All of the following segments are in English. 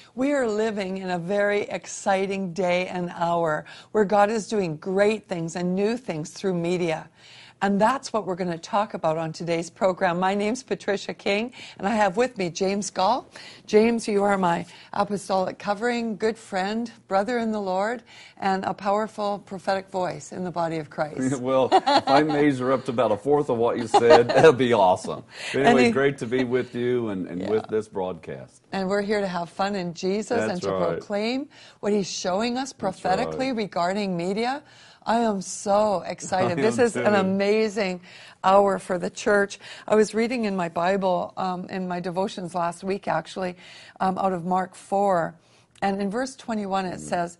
We are living in a very exciting day and hour where God is doing great things and new things through media. And that's what we're going to talk about on today's program. My name's Patricia King, and I have with me James Gall. James, you are my apostolic covering, good friend, brother in the Lord, and a powerful prophetic voice in the body of Christ. Well, if I measure up to about a fourth of what you said, that'll be awesome. But anyway, great to be with you and with this broadcast. And we're here to have fun in Jesus and to proclaim what he's showing us prophetically regarding media. I am so excited. This is an amazing hour for the church. I was reading in my Bible, in my devotions last week, actually, out of Mark 4. And in verse 21, it says,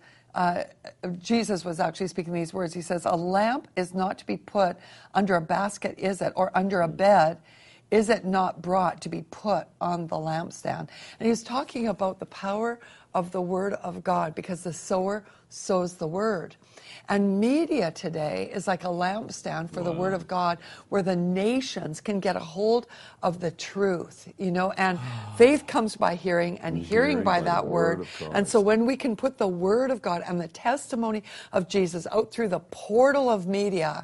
Jesus was actually speaking these words. He says, "A lamp is not to be put under a basket, is it? Or under a bed? Is it not brought to be put on the lampstand?" And he's talking about the power of the Word of God, because the sower sows the Word. And media today is like a lampstand for the Word of God, where the nations can get a hold of the truth, you know, and faith comes by hearing, and hearing by that Word. And so when we can put the Word of God and the testimony of Jesus out through the portal of media,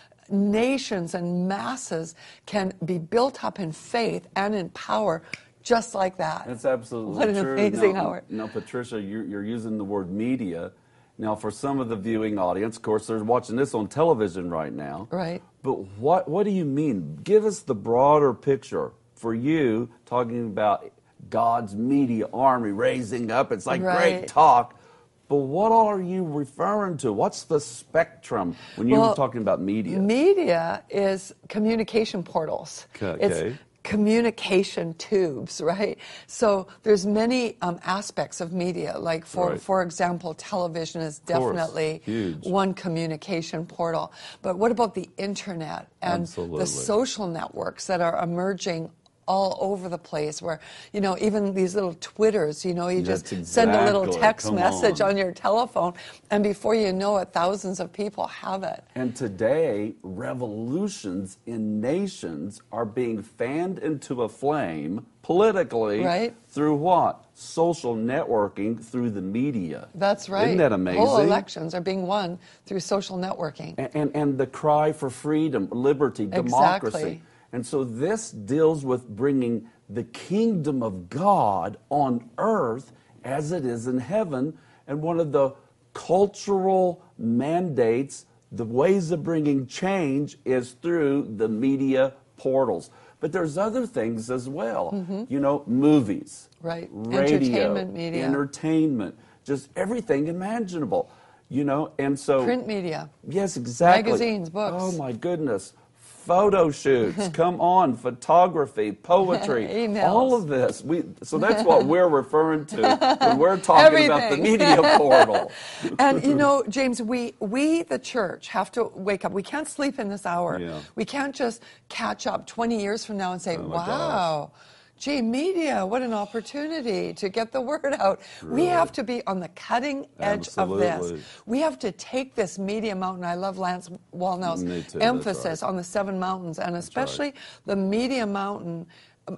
nations and masses can be built up in faith and in power just like that. That's absolutely true. What an amazing hour. Now, Patricia, you're using the word media. Now, for some of the viewing audience, of course, they're watching this on television right now. Right. But what do you mean? Give us the broader picture. For you, talking about God's media army raising up, it's like great talk. But what are you referring to? What's the spectrum when you're talking about media? Media is communication portals. It's communication tubes, right? So there's many aspects of media. Like, for example, television is definitely one communication portal. But what about the internet and the social networks that are emerging all over the place, where, you know, even these little Twitters, you know, you just send a little text message on your telephone, and before you know it, thousands of people have it. And today, revolutions in nations are being fanned into a flame politically through what? Social networking, through the media. That's right. Isn't that amazing? Whole elections are being won through social networking. And the cry for freedom, liberty, democracy. Exactly. And so this deals with bringing the kingdom of God on earth as it is in heaven. And one of the cultural mandates, the ways of bringing change, is through the media portals. But there's other things as well. You know, movies, radio, entertainment media, entertainment, just everything imaginable. You know, and so print media. Yes, exactly. Magazines, books. Oh my goodness. Photo shoots, come on, photography, poetry, emails. All of this. So that's what we're referring to when we're talking about the media portal. And you know, James, we the church have to wake up. We can't sleep in this hour. We can't just catch up 20 years from now and say, wow, gee, media, what an opportunity to get the word out. We have to be on the cutting edge of this. We have to take this media mountain. I love Lance Wallnau's emphasis on the 7 mountains, and especially the media mountain.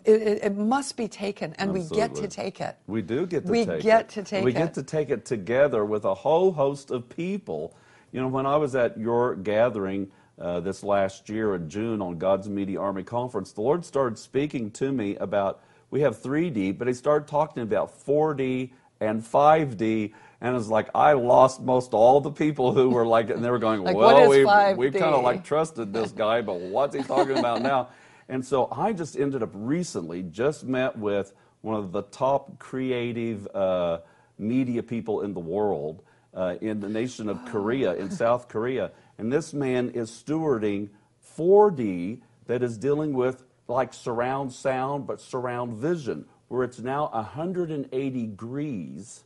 It must be taken, and we get to take it. We do get to take it. We get to take it. We get to take it together with a whole host of people. You know, when I was at your gathering this last year in June on God's Media Army Conference, the Lord started speaking to me about, we have 3D, but he started talking about 4D and 5D, and it was like I lost most all the people who were like, and they were going, like, well, we kind of like trusted this guy, but what's he talking about now? And so I just ended up recently, just met with one of the top creative media people in the world, in the nation of Korea, in South Korea. And this man is stewarding 4D that is dealing with like surround sound, but surround vision, where it's now 180 degrees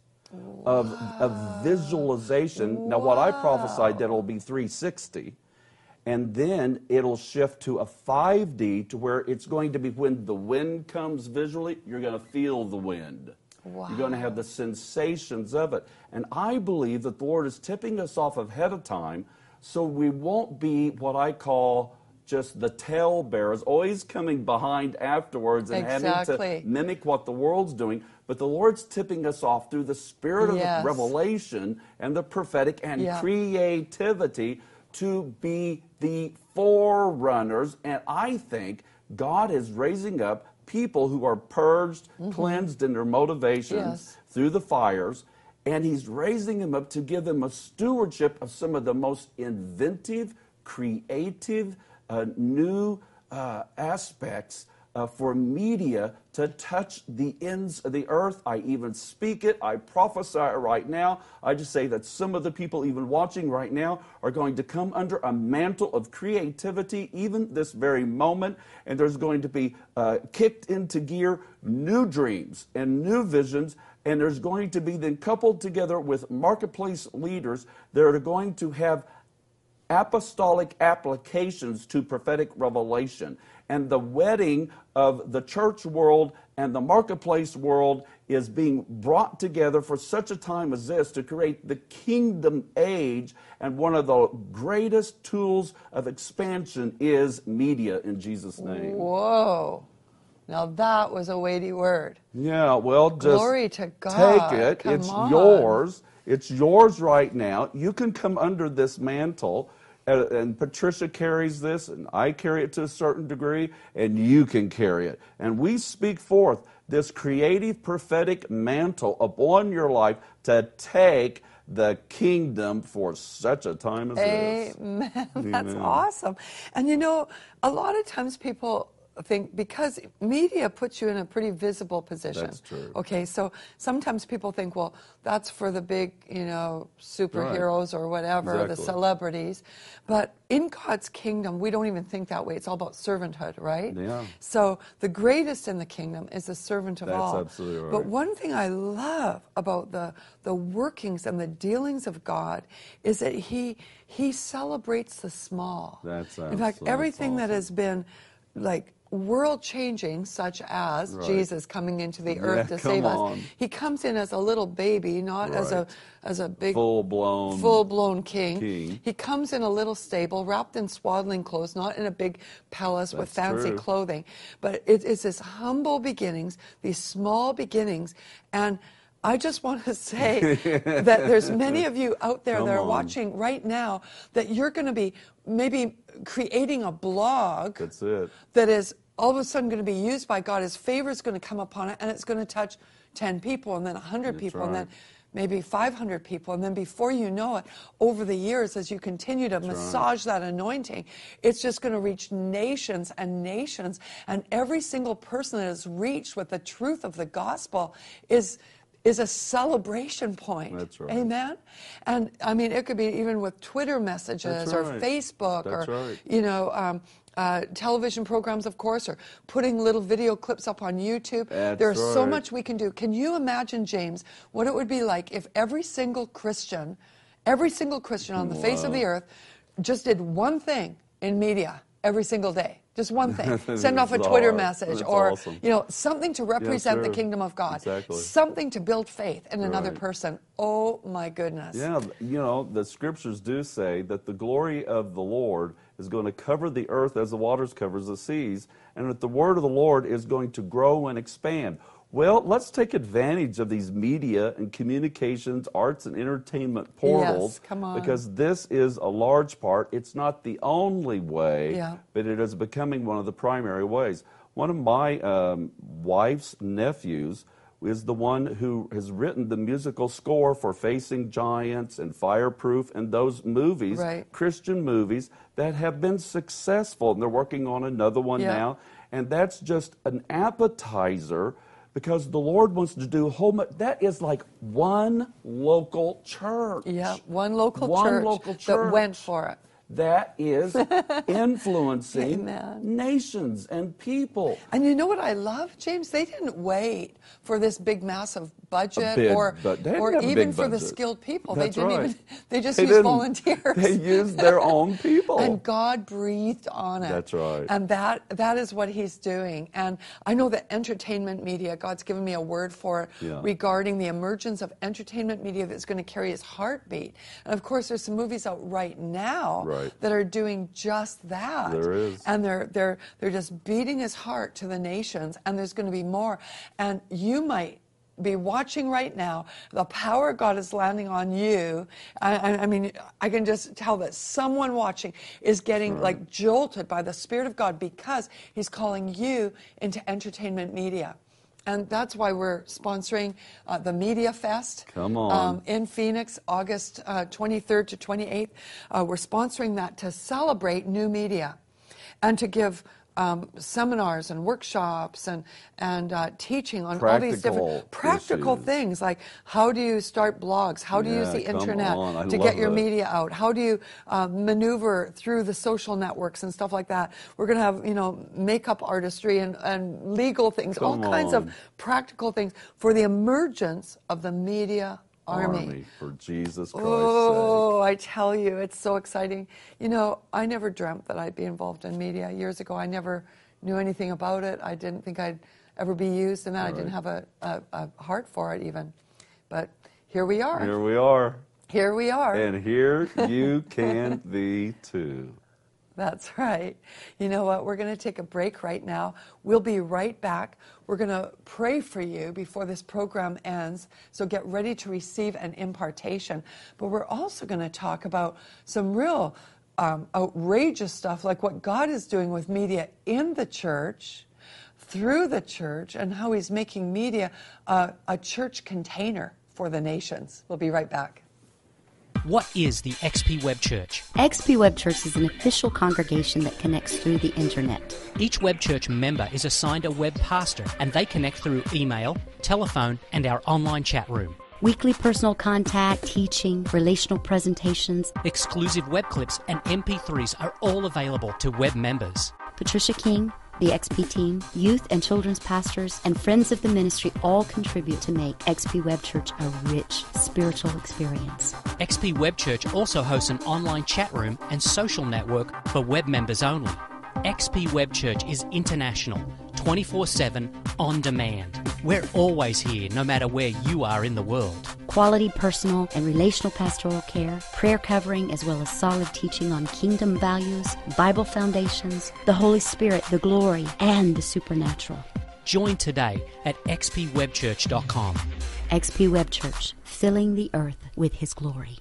of visualization. Now, what I prophesied that it'll be 360, and then it'll shift to a 5D to where it's going to be when the wind comes visually, you're going to feel the wind. Wow. You're going to have the sensations of it. And I believe that the Lord is tipping us off ahead of time so we won't be what I call just the talebearers, always coming behind afterwards and having to mimic what the world's doing. But the Lord's tipping us off through the spirit of the revelation and the prophetic and creativity to be the forerunners. And I think God is raising up people who are purged, cleansed in their motivations through the fires, and He's raising them up to give them a stewardship of some of the most inventive, creative, new aspects for media to touch the ends of the earth. I even speak it. I prophesy it right now. I just say that some of the people even watching right now are going to come under a mantle of creativity even this very moment, and there's going to be kicked into gear new dreams and new visions, and there's going to be then coupled together with marketplace leaders that are going to have apostolic applications to prophetic revelation. And the wedding of the church world and the marketplace world is being brought together for such a time as this to create the kingdom age. And one of the greatest tools of expansion is media, in Jesus' name. Whoa. Now that was a weighty word. Yeah, well, just glory to God. Take it. Come it's on. yours. It's yours right now. You can come under this mantle. And Patricia carries this, and I carry it to a certain degree, and you can carry it. And we speak forth this creative prophetic mantle upon your life to take the kingdom for such a time as this. Amen. That's awesome. And you know, a lot of times people think, because media puts you in a pretty visible position. That's true. Okay, so sometimes people think, well, that's for the big, superheroes or whatever, the celebrities. But in God's kingdom, we don't even think that way. It's all about servanthood, right? Yeah. So the greatest in the kingdom is the servant of all. That's absolutely right. But one thing I love about the workings and the dealings of God is that He celebrates the small. That's in fact, everything that has been like world-changing, such as Jesus coming into the earth to save us. He comes in as a little baby, not as a big full-blown king. He comes in a little stable, wrapped in swaddling clothes, not in a big palace with fancy clothing. But it's this humble beginnings, these small beginnings, and I just want to say that there's many of you out there that are watching right now that you're going to be maybe creating a blog that is all of a sudden going to be used by God. His favor is going to come upon it, and it's going to touch 10 people, and then 100 people, and then maybe 500 people. And then before you know it, over the years, as you continue to massage that anointing, it's just going to reach nations and nations. And every single person that is reached with the truth of the gospel is a celebration point. That's right. Amen? And, I mean, it could be even with Twitter messages or Facebook or, television programs, of course, or putting little video clips up on YouTube. There's so much we can do. Can you imagine, James, what it would be like if every single Christian on the face of the earth just did one thing in media every single day? Just one thing. Send off a Twitter message or, something to represent the kingdom of God. Exactly. Something to build faith in another person. Oh, my goodness. Yeah, the scriptures do say that the glory of the Lord is going to cover the earth as the waters covers the seas, and that the word of the Lord is going to grow and expand. Well, let's take advantage of these media and communications, arts and entertainment portals. Yes, come on. Because this is a large part. It's not the only way, but it is becoming one of the primary ways. One of my wife's nephews is the one who has written the musical score for Facing Giants and Fireproof and those movies, Christian movies, that have been successful. And they're working on another one now. And that's just an appetizer, because the Lord wants to do that is like one local church. Yeah, one local church that went for it. That is influencing nations and people. And you know what I love, James? They didn't wait for this big, massive budget or even for the skilled people. That's They just used volunteers. They used their own people. And God breathed on it. That's right. And that is what he's doing. And I know that entertainment media, God's given me a word for it regarding the emergence of entertainment media that's going to carry his heartbeat. And of course, there's some movies out right now that are doing just that. There is. And they're just beating his heart to the nations. And there's going to be more. And you might be watching right now. The power of God is landing on you. I mean, I can just tell that someone watching is getting like jolted by the Spirit of God because he's calling you into entertainment media. And that's why we're sponsoring the Media Fest. Come on. In Phoenix, August 23rd to 28th. We're sponsoring that to celebrate new media and to give seminars and workshops and teaching on all these different practical things, like how do you start blogs, how do you use the internet to get your media out, how do you maneuver through the social networks and stuff like that. We're going to have makeup artistry and legal things, all kinds of practical things for the emergence of the media army for Jesus Christ's sake. I tell you, it's so exciting. I never dreamt that I'd be involved in media. Years ago, I never knew anything about it. I didn't think I'd ever be used in that. I didn't have a heart for it even. But here we are. Here we are. Here we are. And here you can be too. That's right. You know what? We're going to take a break right now. We'll be right back. We're going to pray for you before this program ends, so get ready to receive an impartation. But we're also going to talk about some real outrageous stuff, like what God is doing with media in the church, through the church, and how he's making media a church container for the nations. We'll be right back. What is the XP Web Church? XP Web Church is an official congregation that connects through the internet. Each Web Church member is assigned a web pastor, and they connect through email, telephone, and our online chat room. Weekly personal contact, teaching, relational presentations. Exclusive web clips and MP3s are all available to web members. Patricia King, the XP team, youth and children's pastors, and friends of the ministry all contribute to make XP Web Church a rich spiritual experience. XP Web Church also hosts an online chat room and social network for web members only. XP Web Church is international, 24/7, on demand. We're always here, no matter where you are in the world. Quality personal and relational pastoral care, prayer covering, as well as solid teaching on kingdom values, Bible foundations, the Holy Spirit, the glory, and the supernatural. Join today at xpwebchurch.com. XP Web Church, filling the earth with His glory.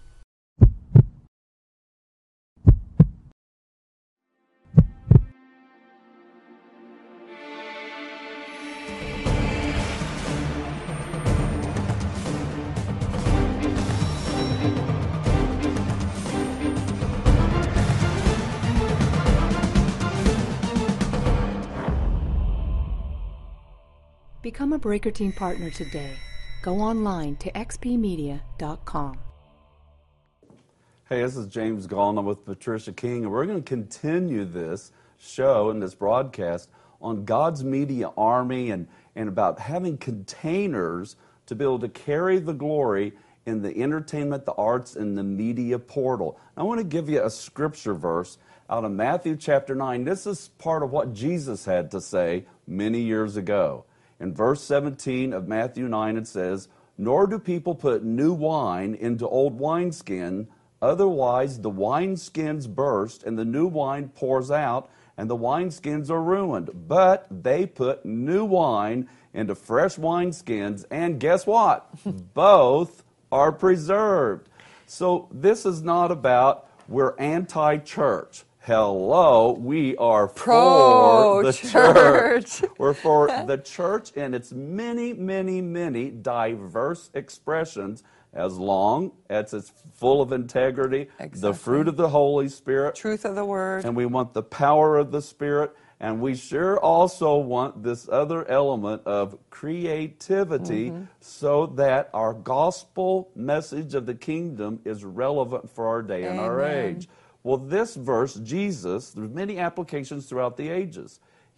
Become a Breaker Team partner today. Go online to xpmedia.com. Hey, this is James Gallna with Patricia King, and we're going to continue this show and this broadcast on God's media army and about having containers to be able to carry the glory in the entertainment, the arts, and the media portal. I want to give you a scripture verse out of Matthew chapter 9. This is part of what Jesus had to say many years ago. In verse 17 of Matthew 9, it says, "Nor do people put new wine into old wineskin, otherwise the wineskins burst, and the new wine pours out, and the wineskins are ruined. But they put new wine into fresh wineskins, and guess what? Both are preserved." So this is not about we're anti-church. Hello, we are for the church. We're for the church and its many, many, many diverse expressions, as long as it's full of integrity, the fruit of the Holy Spirit, truth of the Word. And we want the power of the Spirit, and we sure also want this other element of creativity so that our gospel message of the kingdom is relevant for our day and our age. Well, this verse, Jesus, there's many applications throughout the ages.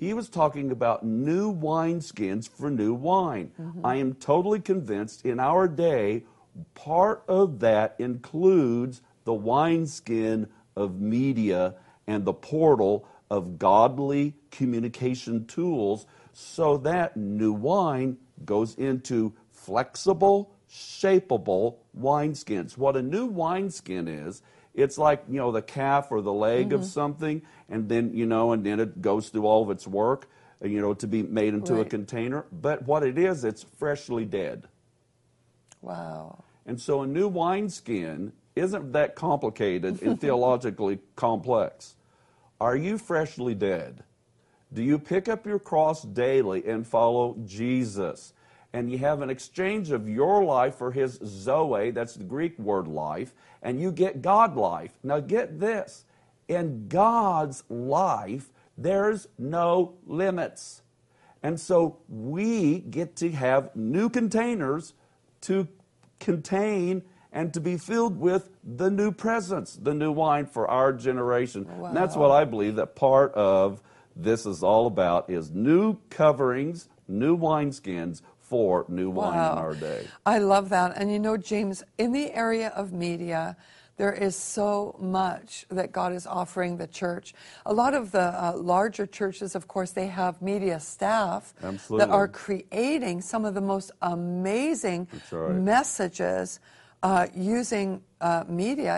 He was talking about new wineskins for new wine. I am totally convinced in our day, part of that includes the wineskin of media and the portal of godly communication tools, so that new wine goes into flexible, shapeable wineskins. What a new wineskin is, it's like, the calf or the leg of something, and then, and then it goes through all of its work, to be made into a container. But what it is, it's freshly dead. Wow. And so a new wineskin isn't that complicated and theologically complex. Are you freshly dead? Do you pick up your cross daily and follow Jesus? And you have an exchange of your life for his Zoe, that's the Greek word life, and you get God life. Now get this, in God's life, there's no limits. And so we get to have new containers to contain and to be filled with the new presence, the new wine for our generation. Wow. And that's what I believe that part of this is all about, is new coverings, new wineskins for new wine in our day. I love that. And James, in the area of media, there is so much that God is offering the church. A lot of the larger churches, of course, they have media staff that are creating some of the most amazing messages using media,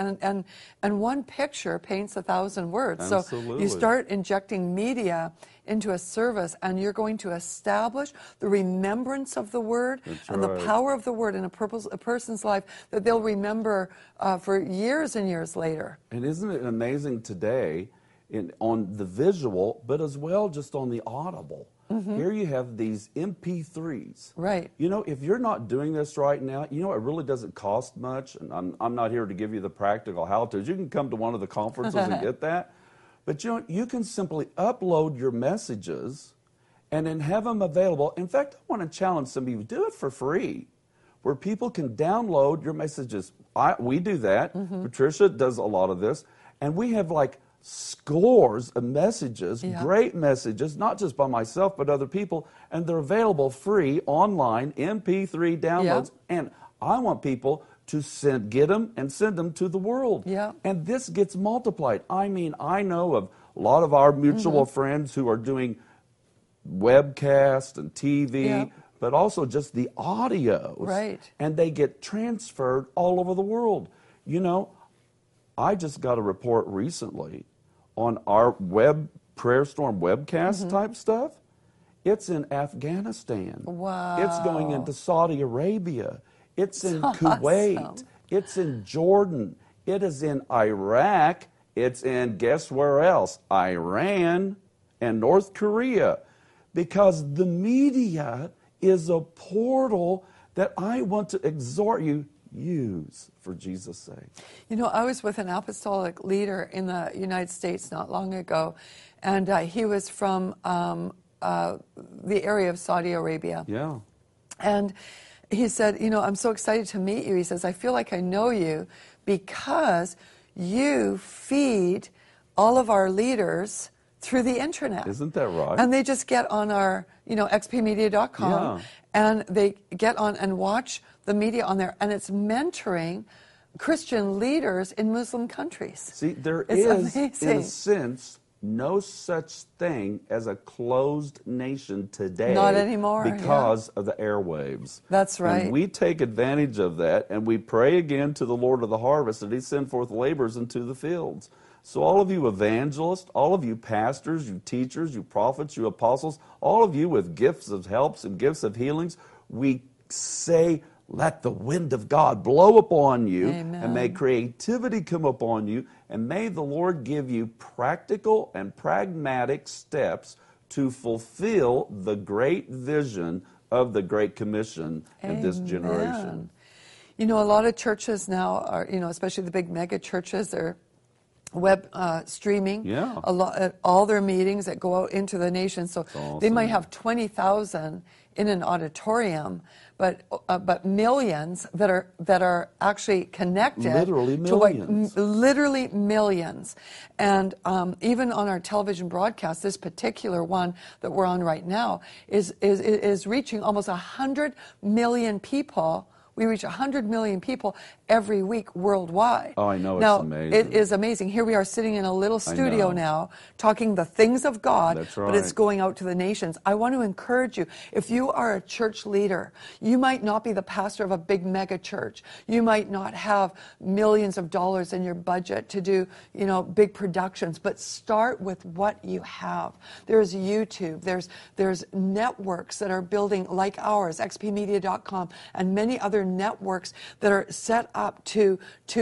and one picture paints 1,000 words. Absolutely. So you start injecting media into a service, and you're going to establish the remembrance of the Word and the power of the Word in a person's life that they'll remember for years and years later. And isn't it amazing today on the visual, but as well just on the audible? Here you have these MP3s. Right. If you're not doing this right now, it really doesn't cost much. And I'm not here to give you the practical how-tos. You can come to one of the conferences and get that. But you can simply upload your messages and then have them available. In fact, I want to challenge some of you, do it for free, where people can download your messages. We do that. Patricia does a lot of this. And we have scores of messages, great messages, not just by myself, but other people, and they're available free online, MP3 downloads, and I want people to get them and send them to the world. And this gets multiplied. I know of a lot of our mutual friends who are doing webcast and TV, but also just the audios, and they get transferred all over the world. I just got a report recently on our Prayer Storm webcast type stuff. It's in Afghanistan. Wow. It's going into Saudi Arabia. It's in Kuwait. It's in Jordan. It is in Iraq. It's in, guess where else? Iran and North Korea. Because the media is a portal that I want to exhort you, use for Jesus' sake. I was with an apostolic leader in the United States not long ago, and he was from the area of Saudi Arabia. Yeah. And he said, I'm so excited to meet you. He says, I feel like I know you because you feed all of our leaders through the internet. Isn't that right? And they just get on our, xpmedia.com, and they get on and watch the media on there, and it's mentoring Christian leaders in Muslim countries. See, there is, in a sense, no such thing as a closed nation today. Not anymore. Because of the airwaves. That's right. And we take advantage of that, and we pray again to the Lord of the harvest that he send forth laborers into the fields. So all of you evangelists, all of you pastors, you teachers, you prophets, you apostles, all of you with gifts of helps and gifts of healings, we say, let the wind of God blow upon you. Amen. And may creativity come upon you, and may the Lord give you practical and pragmatic steps to fulfill the great vision of the Great Commission in this generation. A lot of churches now are, especially the big mega churches, they're web streaming all their meetings that go out into the nation. So they might have 20,000 in an auditorium, but millions that are actually connected. Literally millions. Literally millions. And even on our television broadcast, this particular one that we're on right now is reaching almost 100 million people. We reach 100 million people every week worldwide. Oh, I know, now, it's amazing. It is amazing. Here we are sitting in a little studio now, talking the things of God, That's right. but it's going out to the nations. I want to encourage you, if you are a church leader, you might not be the pastor of a big mega church. You might not have millions of dollars in your budget to do, big productions, but start with what you have. There's YouTube, there's networks that are building like ours, xpmedia.com, and many other networks that are set up to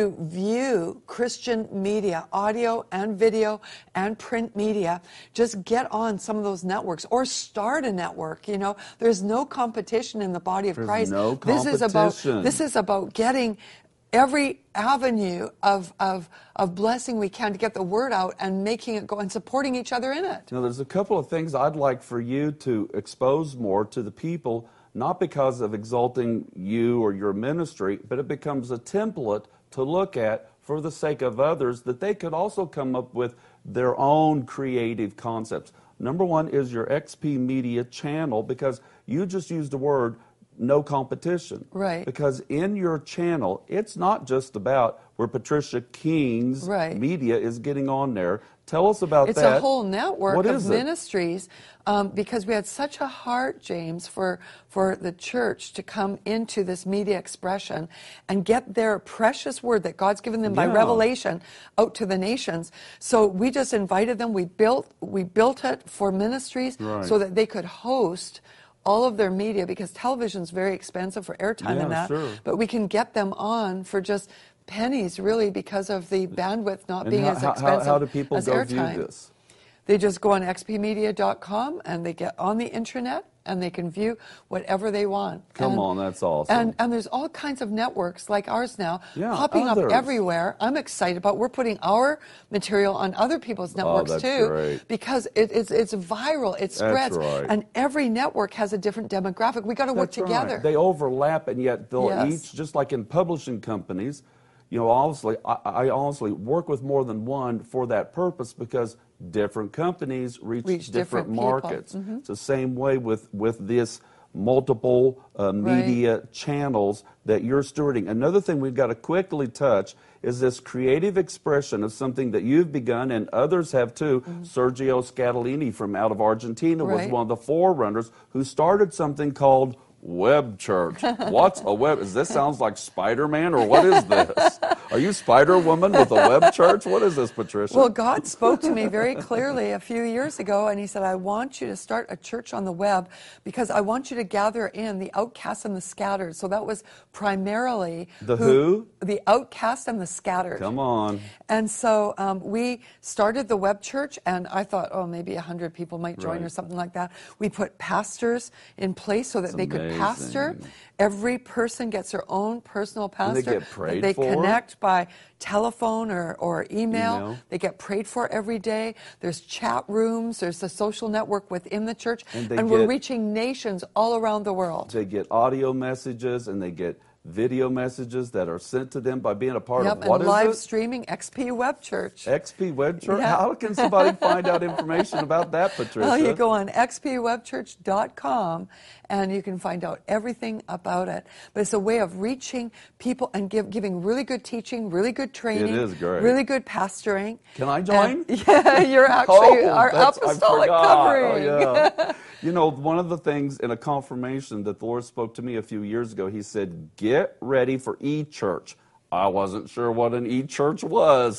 view Christian media, audio and video and print media. Just get on some of those networks or start a network. There's no competition in the body of Christ. No competition. This is about getting every avenue of blessing we can to get the word out and making it go and supporting each other in it. There's a couple of things I'd like for you to expose more to the people, not because of exalting you or your ministry, but it becomes a template to look at for the sake of others, that they could also come up with their own creative concepts. Number one is your XP Media channel, because you just used the word no competition. Right. Because in your channel, it's not just about where Patricia King's media is getting on there. Tell us about that. It's a whole network of ministries, because we had such a heart, James, for the church to come into this media expression and get their precious word that God's given them by revelation out to the nations. So we just invited them. We built it for ministries so that they could host all of their media, because television's very expensive for airtime and that. Sure. But we can get them on for just pennies, really, because of the bandwidth not being as expensive. How do people as go airtime. view this? They just go on xpmedia.com and they get on the internet and they can view whatever they want. Come on, that's awesome. And there's all kinds of networks like ours now popping others. up everywhere. I'm excited about. We're putting our material on other people's networks too, great. because it's viral, it spreads, and every network has a different demographic. We got to work together. Right. They overlap, and yet they'll each, just like in publishing companies. Honestly, I honestly work with more than one for that purpose, because different companies reach different markets. Mm-hmm. It's the same way with this multiple media channels that you're stewarding. Another thing we've got to quickly touch is this creative expression of something that you've begun and others have too. Mm-hmm. Sergio Scatolini from out of Argentina was one of the forerunners who started something called Web Church. What's a web? This sounds like Spider-Man, or what is this? Are you Spider-Woman with a web church? What is this, Patricia? Well, God spoke to me very clearly a few years ago, and he said, I want you to start a church on the web, because I want you to gather in the outcasts and the scattered. So that was primarily who? The outcast and the scattered. Come on. And so we started the web church, and I thought, maybe 100 people might join or something like that. We put pastors in place so that they could pastor. Every person gets their own personal pastor. And they get prayed they for. Connect by telephone or email. They get prayed for every day. There's chat rooms. There's a social network within the church. And we're reaching nations all around the world. They get audio messages, and they get video messages that are sent to them by being a part of and live streaming XP Web Church. XP Web Church? Yeah. How can somebody find out information about that, Patricia? Well, you go on xpwebchurch.com and you can find out everything about it. But it's a way of reaching people and giving really good teaching, really good training. It is great. Really good pastoring. Can I join? You're actually our apostolic covering. Oh, yeah. One of the things in a confirmation that the Lord spoke to me a few years ago, he said, get ready for e-church. I wasn't sure what an e-church was.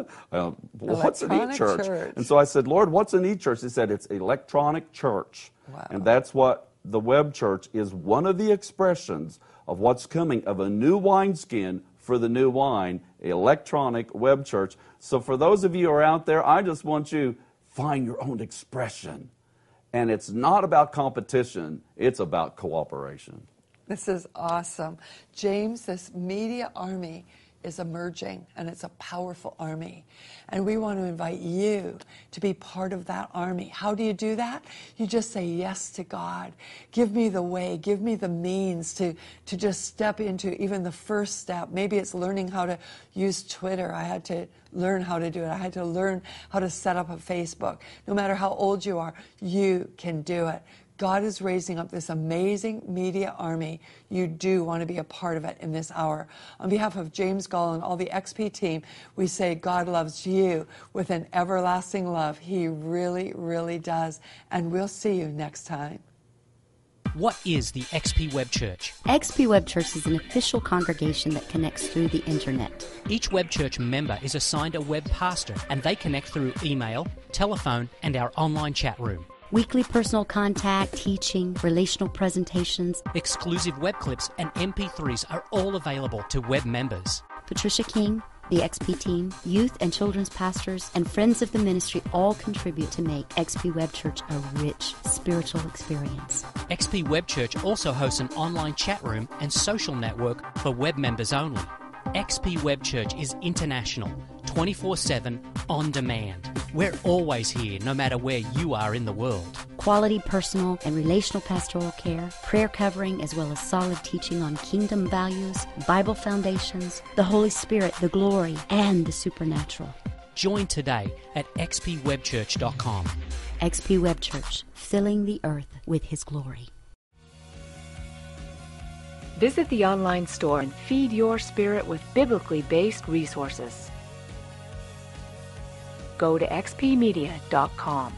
What's an e-church? And so I said, Lord, what's an e-church? He said, it's electronic church. Wow. And that's what the web church is, one of the expressions of what's coming, of a new wineskin for the new wine, electronic web church. So for those of you who are out there, I just want you to find your own expression. And it's not about competition, it's about cooperation. This is awesome. James, this media army is emerging, and it's a powerful army. And we want to invite you to be part of that army. How do you do that? You just say yes to God. Give me the way. Give me the means to just step into even the first step. Maybe it's learning how to use Twitter. I had to learn how to do it. I had to learn how to set up a Facebook. No matter how old you are, you can do it. God is raising up this amazing media army. You do want to be a part of it in this hour. On behalf of James Gall and all the XP team, we say God loves you with an everlasting love. He really, really does. And we'll see you next time. What is the XP Web Church? XP Web Church is an official congregation that connects through the internet. Each Web Church member is assigned a web pastor, and they connect through email, telephone, and our online chat room. Weekly personal contact, teaching, relational presentations. Exclusive web clips and MP3s are all available to web members. Patricia King, the XP team, youth and children's pastors, and friends of the ministry all contribute to make XP Web Church a rich spiritual experience. XP Web Church also hosts an online chat room and social network for web members only. XP Web Church is international, 24/7, on demand. We're always here, no matter where you are in the world. Quality personal and relational pastoral care, prayer covering, as well as solid teaching on kingdom values, Bible foundations, the Holy Spirit, the glory, and the supernatural. Join today at xpwebchurch.com. XP Web Church, filling the earth with His glory. Visit the online store and feed your spirit with biblically based resources. Go to xpmedia.com.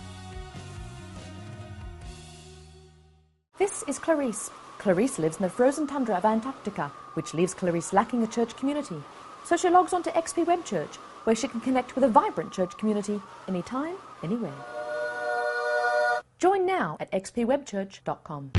This is Clarice. Clarice lives in the frozen tundra of Antarctica, which leaves Clarice lacking a church community. So she logs on to XP Web Church, where she can connect with a vibrant church community anytime, anywhere. Join now at xpwebchurch.com.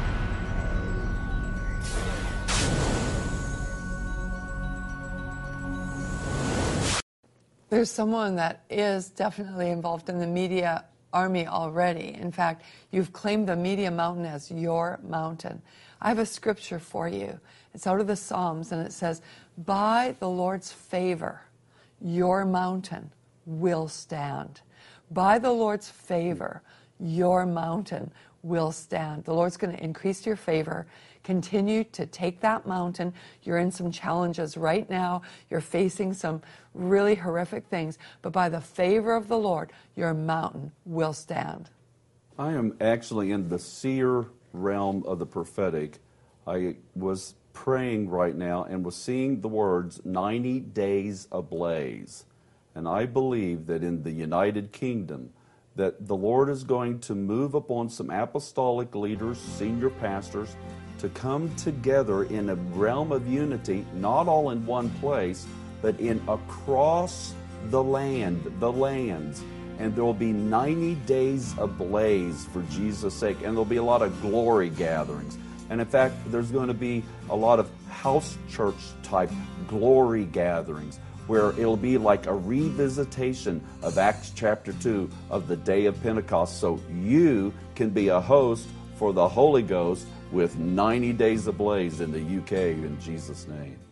There's someone that is definitely involved in the media army already. In fact, you've claimed the media mountain as your mountain. I have a scripture for you. It's out of the Psalms, and it says, by the Lord's favor, your mountain will stand. By the Lord's favor, your mountain will stand. The Lord's going to increase your favor. Continue to take that mountain. You're in some challenges right now. You're facing some really horrific things. But by the favor of the Lord, your mountain will stand. I am actually in the seer realm of the prophetic. I was praying right now and was seeing the words 90 days ablaze. And I believe that in the United Kingdom, that the Lord is going to move upon some apostolic leaders, senior pastors, to come together in a realm of unity, not all in one place, but in across the land, the lands. And there will be 90 days ablaze for Jesus' sake. And there'll be a lot of glory gatherings. And in fact, there's going to be a lot of house church type glory gatherings, where it'll be like a revisitation of Acts chapter 2 of the day of Pentecost. So you can be a host for the Holy Ghost with 90 days ablaze in the UK in Jesus' name.